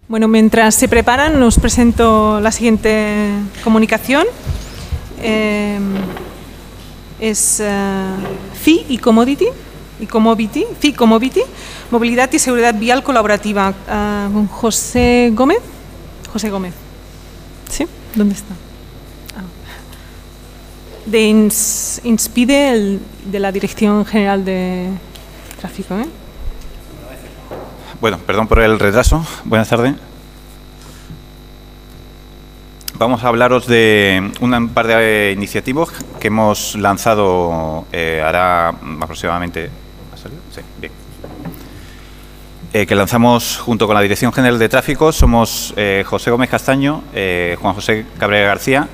Bueno, mientras se preparan, os presento la siguiente comunicación. Es FI y Commodity, Movilidad y Seguridad Vial Colaborativa, con José Gómez. José Gómez. ¿Sí? ¿Dónde está? De INSPIDE, de la Dirección General de Tráfico. Bueno, perdón por el retraso. Buenas tardes. Vamos a hablaros de un par de iniciativas que hemos lanzado hará aproximadamente... ¿Ha salido? Sí, bien. Que lanzamos junto con la Dirección General de Tráfico. Somos José Gómez Castaño, Juan José Cabrera García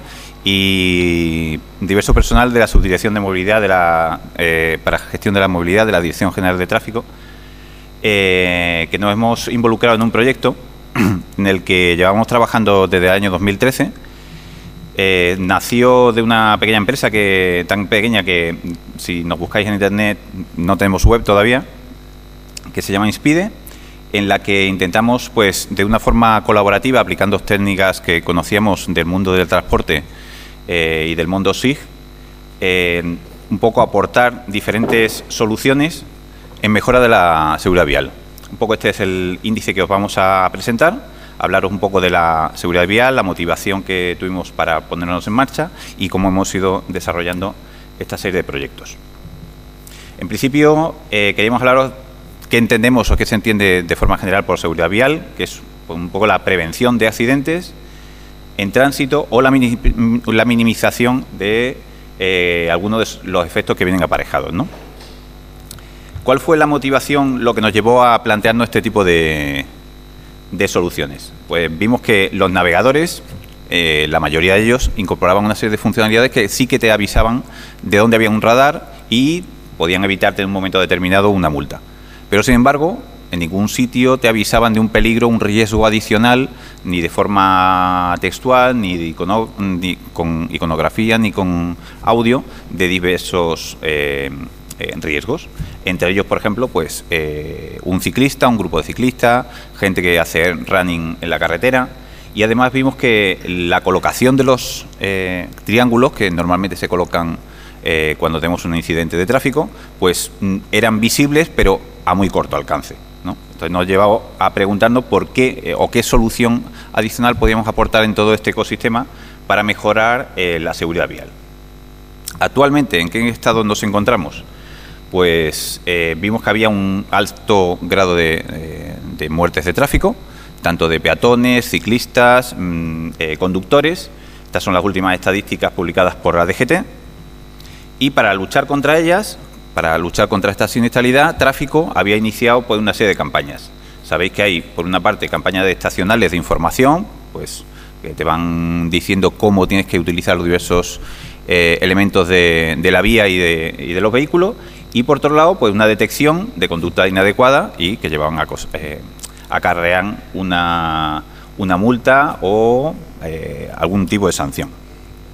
y diverso personal de la Subdirección de Movilidad para gestión de la movilidad de la Dirección General de Tráfico, que nos hemos involucrado en un proyecto en el que llevamos trabajando desde el año 2013. Nació de una pequeña empresa tan pequeña que, si nos buscáis en Internet, no tenemos web todavía, que se llama INSPIDE, en la que intentamos, pues, de una forma colaborativa, aplicando técnicas que conocíamos del mundo del transporte y del mundo SIG, un poco aportar diferentes soluciones en mejora de la seguridad vial. Un poco este es el índice que os vamos a presentar, hablaros un poco de la seguridad vial, la motivación que tuvimos para ponernos en marcha y cómo hemos ido desarrollando esta serie de proyectos. En principio, queríamos hablaros qué entendemos o qué se entiende de forma general por seguridad vial, que es un poco la prevención de accidentes en tránsito o la minimización de algunos de los efectos que vienen aparejados, ¿no? ¿Cuál fue la motivación, lo que nos llevó a plantearnos este tipo de soluciones? Pues vimos que los navegadores, la mayoría de ellos, incorporaban una serie de funcionalidades que sí que te avisaban de dónde había un radar y podían evitarte en un momento determinado una multa. Pero, sin embargo, en ningún sitio te avisaban de un peligro, un riesgo adicional, ni de forma textual, ni con iconografía, ni con audio, de diversos riesgos. Entre ellos, por ejemplo, pues un ciclista, un grupo de ciclistas, gente que hace running en la carretera. Y además vimos que la colocación de los triángulos, que normalmente se colocan cuando tenemos un incidente de tráfico, pues eran visibles, pero a muy corto alcance, ¿no? Entonces nos llevaba a preguntarnos por qué o qué solución adicional podíamos aportar en todo este ecosistema para mejorar la seguridad vial. Actualmente, ¿en qué estado nos encontramos? Pues vimos que había un alto grado de muertes de tráfico, tanto de peatones, ciclistas, conductores. Estas son las últimas estadísticas publicadas por la DGT. Y para luchar contra ellas, para luchar contra esta siniestralidad, Tráfico había iniciado, pues, una serie de campañas. Sabéis que hay, por una parte, campañas estacionales de información, pues, que te van diciendo cómo tienes que utilizar los diversos elementos de la vía y de los vehículos. Y, por otro lado, pues, una detección de conducta inadecuada y que llevaban acarrean una multa o algún tipo de sanción.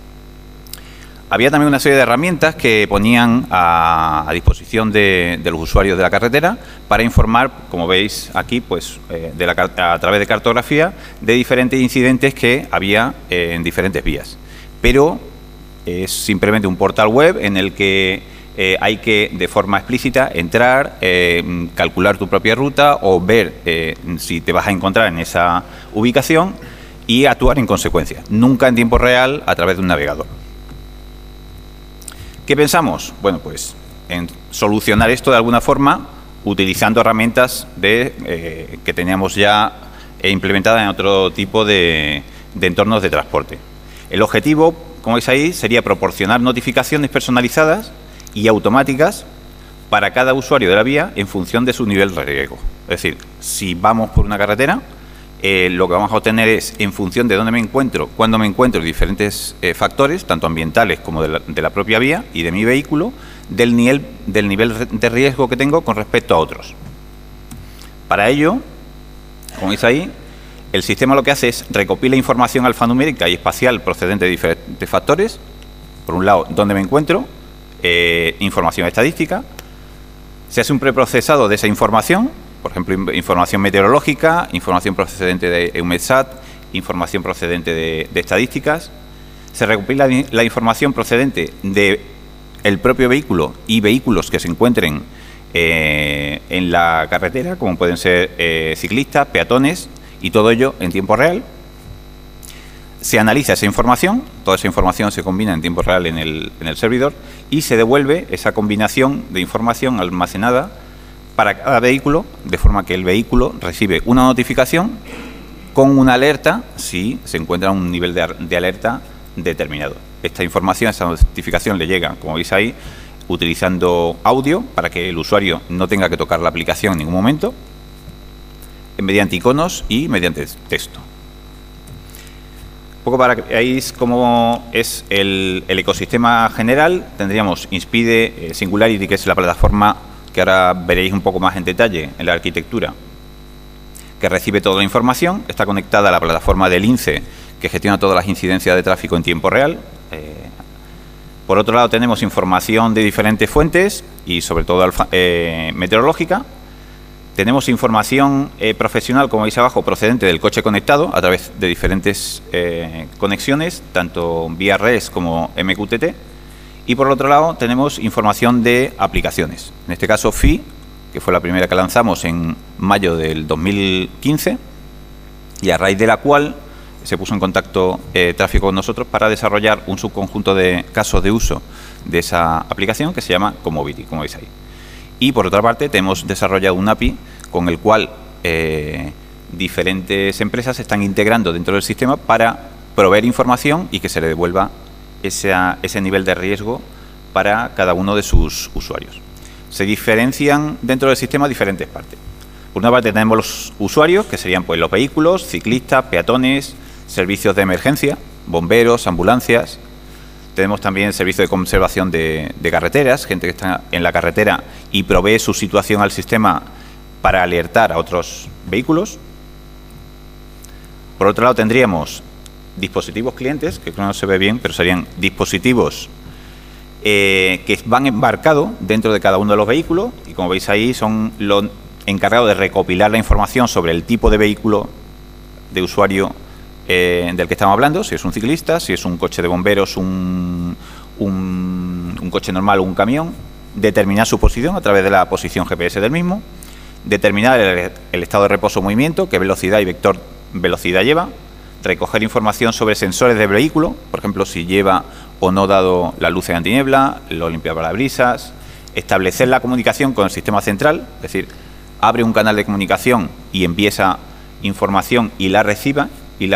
Había también una serie de herramientas que ponían a disposición de los usuarios de la carretera para informar, como veis aquí, pues a través de cartografía, de diferentes incidentes que había en diferentes vías. Pero es simplemente un portal web en el que hay que, de forma explícita, entrar, calcular tu propia ruta o ver si te vas a encontrar en esa ubicación y actuar en consecuencia. Nunca en tiempo real a través de un navegador. ¿Qué pensamos? Bueno, pues en solucionar esto de alguna forma utilizando herramientas que teníamos ya implementadas en otro tipo de entornos de transporte. El objetivo, como veis ahí, sería proporcionar notificaciones personalizadas y automáticas para cada usuario de la vía en función de su nivel de riesgo. Es decir, si vamos por una carretera, lo que vamos a obtener es, en función de dónde me encuentro, cuándo me encuentro, diferentes factores, tanto ambientales como de la propia vía y de mi vehículo, del nivel de riesgo que tengo con respecto a otros. Para ello, como veis ahí, el sistema lo que hace es recopila información alfanumérica y espacial procedente de diferentes factores. Por un lado, dónde me encuentro, información estadística, se hace un preprocesado de esa información por ejemplo, información meteorológica, información procedente de EUMETSAT, información procedente de estadísticas. Se recopila la información procedente del propio vehículo y vehículos que se encuentren en la carretera, como pueden ser ciclistas, peatones, y todo ello en tiempo real. Se analiza esa información, toda esa información se combina en tiempo real en el servidor y se devuelve esa combinación de información almacenada para cada vehículo, de forma que el vehículo recibe una notificación con una alerta si se encuentra un nivel de alerta determinado. Esta información, esa notificación le llega, como veis ahí, utilizando audio para que el usuario no tenga que tocar la aplicación en ningún momento, mediante iconos y mediante texto. Un poco para que veáis cómo es el ecosistema general, tendríamos Inspide Singularity, que es la plataforma que ahora veréis un poco más en detalle en la arquitectura, que recibe toda la información, está conectada a la plataforma del INCE, que gestiona todas las incidencias de tráfico en tiempo real. Por otro lado, tenemos información de diferentes fuentes y sobre todo meteorológica. Tenemos información profesional, como veis abajo, procedente del coche conectado a través de diferentes conexiones, tanto vía RES como MQTT. Y por otro lado, tenemos información de aplicaciones. En este caso, FI, que fue la primera que lanzamos en mayo del 2015, y a raíz de la cual se puso en contacto Tráfico con nosotros para desarrollar un subconjunto de casos de uso de esa aplicación que se llama Comovity, como veis ahí. Y por otra parte, tenemos desarrollado un API con el cual diferentes empresas se están integrando dentro del sistema para proveer información y que se le devuelva ese nivel de riesgo para cada uno de sus usuarios. Se diferencian dentro del sistema diferentes partes. Por una parte tenemos los usuarios, que serían pues los vehículos, ciclistas, peatones, servicios de emergencia, bomberos, ambulancias. Tenemos también servicio de conservación de carreteras, gente que está en la carretera y provee su situación al sistema para alertar a otros vehículos. Por otro lado tendríamos dispositivos clientes, que no se ve bien, pero serían dispositivos que van embarcados dentro de cada uno de los vehículos y, como veis ahí, son los encargados de recopilar la información sobre el tipo de vehículo de usuario del que estamos hablando, si es un ciclista, si es un coche de bomberos, un coche normal o un camión, determinar su posición a través de la posición GPS del mismo, determinar el estado de reposo o movimiento, qué velocidad y vector velocidad lleva, recoger información sobre sensores del vehículo, por ejemplo, si lleva o no dado la luz de antiniebla, los limpiaparabrisas, establecer la comunicación con el sistema central, es decir, abre un canal de comunicación y envía esa información y la recibe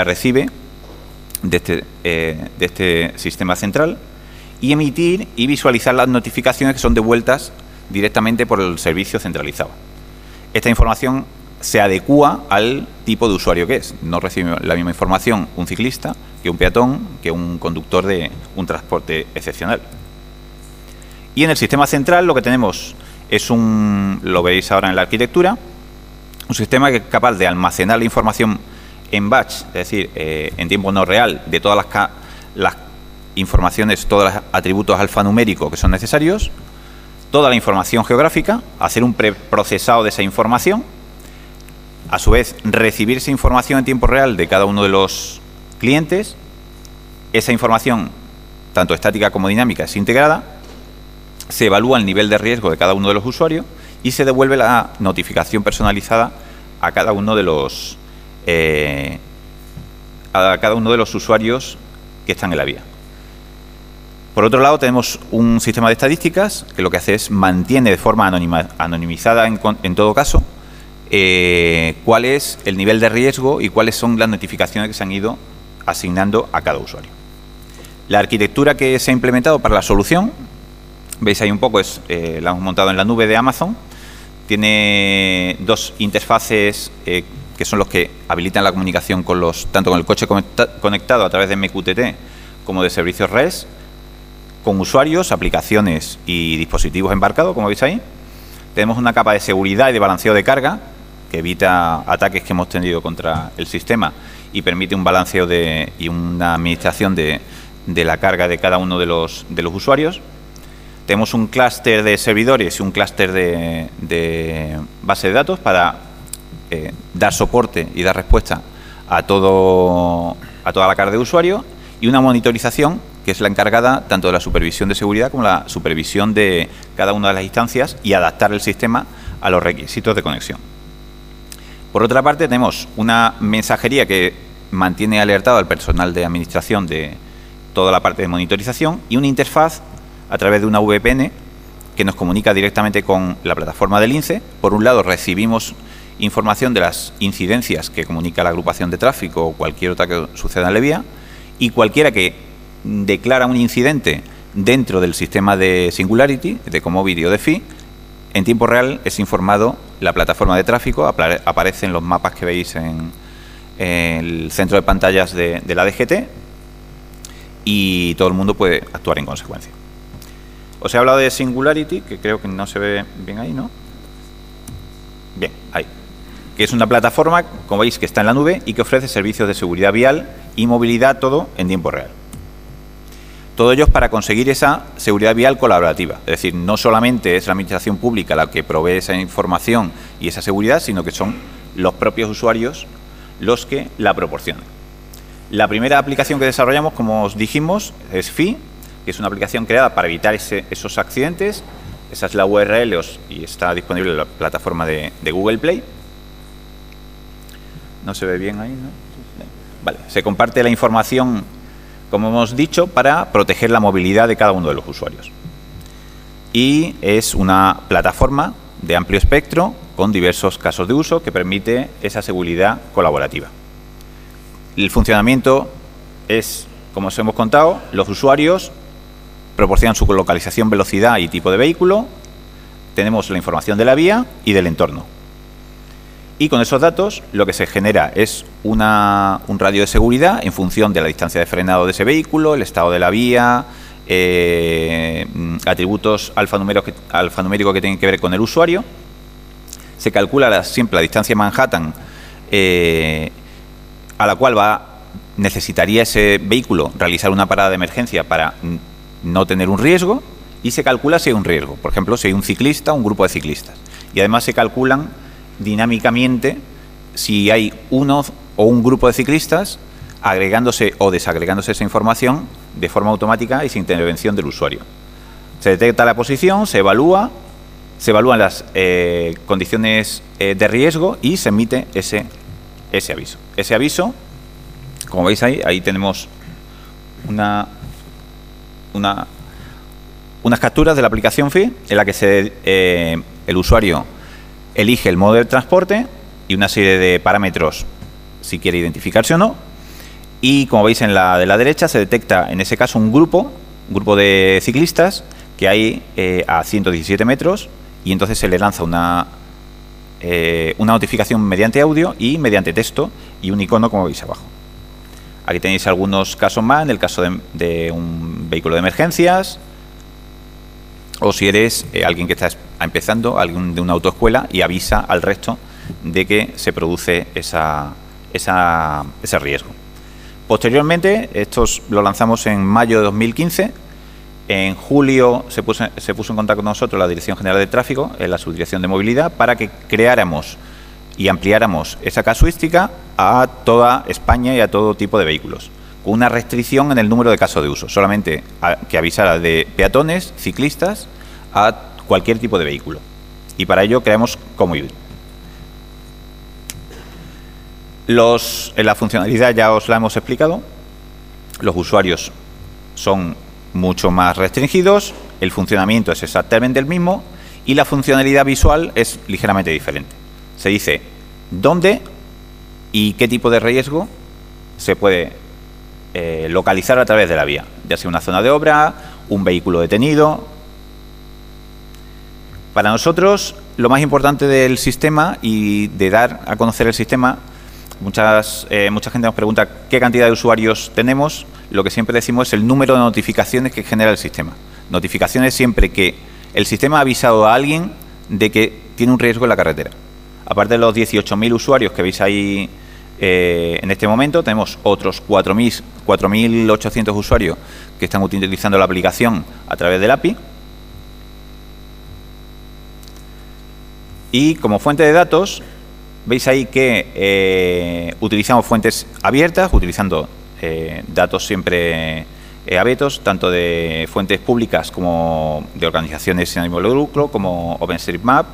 de este sistema central, y emitir y visualizar las notificaciones que son devueltas directamente por el servicio centralizado. Esta información se adecúa al tipo de usuario que es. No recibe la misma información un ciclista que un peatón, que un conductor de un transporte excepcional. Y en el sistema central lo que tenemos es lo veréis ahora en la arquitectura, un sistema que es capaz de almacenar la información en batch, es decir, en tiempo no real, de todas las informaciones, todos los atributos alfanuméricos que son necesarios, toda la información geográfica, hacer un preprocesado de esa información, a su vez recibir esa información en tiempo real de cada uno de los clientes, esa información, tanto estática como dinámica, es integrada, se evalúa el nivel de riesgo de cada uno de los usuarios y se devuelve la notificación personalizada a cada uno de los usuarios que están en la vía. Por otro lado, tenemos un sistema de estadísticas que lo que hace es mantiene de forma anonimizada en todo caso cuál es el nivel de riesgo y cuáles son las notificaciones que se han ido asignando a cada usuario. La arquitectura que se ha implementado para la solución, veis ahí un poco, la hemos montado en la nube de Amazon. Tiene dos interfaces que son los que habilitan la comunicación tanto con el coche conectado a través de MQTT como de servicios REST, con usuarios, aplicaciones y dispositivos embarcados, como veis ahí. Tenemos una capa de seguridad y de balanceo de carga que evita ataques que hemos tenido contra el sistema y permite un balanceo y una administración de la carga de cada uno de los usuarios. Tenemos un clúster de servidores y un clúster de base de datos para dar soporte y dar respuesta a toda la carga de usuario, y una monitorización que es la encargada tanto de la supervisión de seguridad como la supervisión de cada una de las instancias y adaptar el sistema a los requisitos de conexión. Por otra parte, tenemos una mensajería que mantiene alertado al personal de administración de toda la parte de monitorización, y una interfaz a través de una VPN que nos comunica directamente con la plataforma del INCE. Por un lado, recibimos información de las incidencias que comunica la agrupación de tráfico o cualquier otra que suceda en la vía, y cualquiera que declara un incidente dentro del sistema de Singularity, de Comovity o de FI, en tiempo real es informado la plataforma de tráfico, aparecen los mapas que veis en el centro de pantallas de la DGT, y todo el mundo puede actuar en consecuencia. Os he hablado de Singularity, que creo que no se ve bien ahí, ¿no? Bien, ahí. Que es una plataforma, como veis, que está en la nube y que ofrece servicios de seguridad vial y movilidad, todo en tiempo real. Todo ello es para conseguir esa seguridad vial colaborativa. Es decir, no solamente es la administración pública la que provee esa información y esa seguridad, sino que son los propios usuarios los que la proporcionan. La primera aplicación que desarrollamos, como os dijimos, es FI, que es una aplicación creada para evitar esos accidentes. Esa es la URL y está disponible en la plataforma de Google Play. No se ve bien ahí, ¿no? Vale, se comparte la información, como hemos dicho, para proteger la movilidad de cada uno de los usuarios. Y es una plataforma de amplio espectro con diversos casos de uso que permite esa seguridad colaborativa. El funcionamiento es, como os hemos contado, los usuarios proporcionan su localización, velocidad y tipo de vehículo. Tenemos la información de la vía y del entorno. Y con esos datos lo que se genera es un radio de seguridad en función de la distancia de frenado de ese vehículo, el estado de la vía, atributos alfanumérico que tienen que ver con el usuario. Se calcula siempre la distancia Manhattan a la cual necesitaría ese vehículo realizar una parada de emergencia para no tener un riesgo, y se calcula si hay un riesgo. Por ejemplo, si hay un ciclista o un grupo de ciclistas. Y además se calculan dinámicamente si hay uno o un grupo de ciclistas agregándose o desagregándose esa información de forma automática y sin intervención del usuario. Se detecta la posición, se evalúan las condiciones de riesgo y se emite ese aviso. Ese aviso, como veis ahí tenemos unas capturas de la aplicación FI en la que el usuario elige el modo de transporte y una serie de parámetros si quiere identificarse o no, y como veis en la de la derecha se detecta en ese caso un grupo de ciclistas que hay a 117 metros, y entonces se le lanza una notificación mediante audio y mediante texto y un icono, como veis abajo. Aquí tenéis algunos casos más, en el caso de un vehículo de emergencias, o si eres alguien que está empezando, alguien de una autoescuela, y avisa al resto de que se produce ese riesgo. Posteriormente, estos lo lanzamos en mayo de 2015. En julio se puso en contacto con nosotros la Dirección General de Tráfico, en la Subdirección de Movilidad, para que creáramos y ampliáramos esa casuística a toda España y a todo tipo de vehículos, con una restricción en el número de casos de uso, solamente que avisara de peatones, ciclistas, a cualquier tipo de vehículo. Y para ello creamos Comovity. La funcionalidad ya os la hemos explicado. Los usuarios son mucho más restringidos, el funcionamiento es exactamente el mismo y la funcionalidad visual es ligeramente diferente. Se dice dónde y qué tipo de riesgo se puede localizar a través de la vía, ya sea una zona de obra, un vehículo detenido. Para nosotros, lo más importante del sistema y de dar a conocer el sistema, mucha gente nos pregunta qué cantidad de usuarios tenemos. Lo que siempre decimos es el número de notificaciones que genera el sistema. Notificaciones siempre que el sistema ha avisado a alguien de que tiene un riesgo en la carretera. Aparte de los 18.000 usuarios que veis ahí en este momento, tenemos otros 4.800 usuarios que están utilizando la aplicación a través del API, Y como fuente de datos, veis ahí que utilizamos fuentes abiertas, utilizando datos siempre abiertos, tanto de fuentes públicas como de organizaciones sin ánimo de lucro, como OpenStreetMap.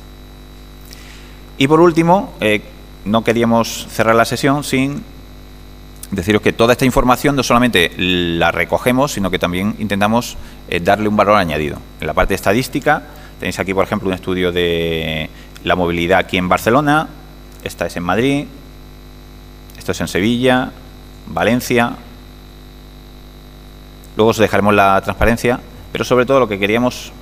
Y por último, no queríamos cerrar la sesión sin deciros que toda esta información no solamente la recogemos, sino que también intentamos darle un valor añadido. En la parte estadística, tenéis aquí, por ejemplo, un estudio de la movilidad aquí en Barcelona, esta es en Madrid, esto es en Sevilla, Valencia. Luego os dejaremos la transparencia, pero sobre todo lo que queríamos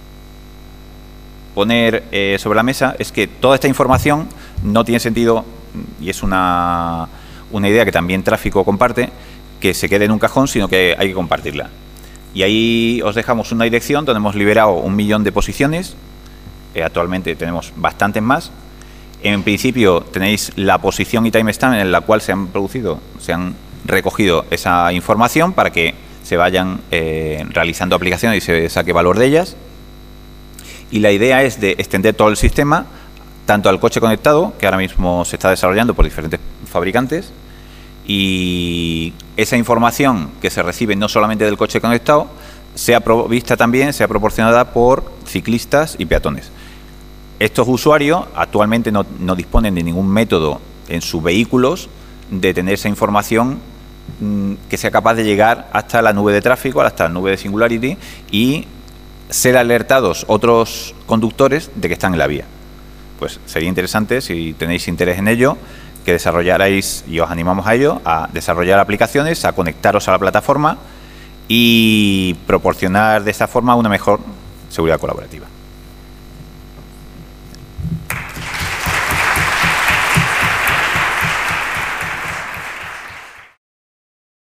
poner sobre la mesa es que toda esta información no tiene sentido, y es una idea que también Tráfico comparte, que se quede en un cajón, sino que hay que compartirla. Y ahí os dejamos una dirección donde hemos liberado 1 millón de posiciones. Actualmente tenemos bastantes más. En principio tenéis la posición y timestamp en la cual se han recogido esa información para que se vayan realizando aplicaciones y se saque valor de ellas. Y la idea es de extender todo el sistema, tanto al coche conectado, que ahora mismo se está desarrollando por diferentes fabricantes, y esa información que se recibe no solamente del coche conectado, sea provista también, sea proporcionada por ciclistas y peatones. Estos usuarios actualmente no disponen de ningún método en sus vehículos de tener esa información que sea capaz de llegar hasta la nube de tráfico, hasta la nube de Singularity, y ser alertados otros conductores de que están en la vía. Pues sería interesante, si tenéis interés en ello, que desarrollarais, y os animamos a ello, a desarrollar aplicaciones, a conectaros a la plataforma y proporcionar de esta forma una mejor seguridad colaborativa.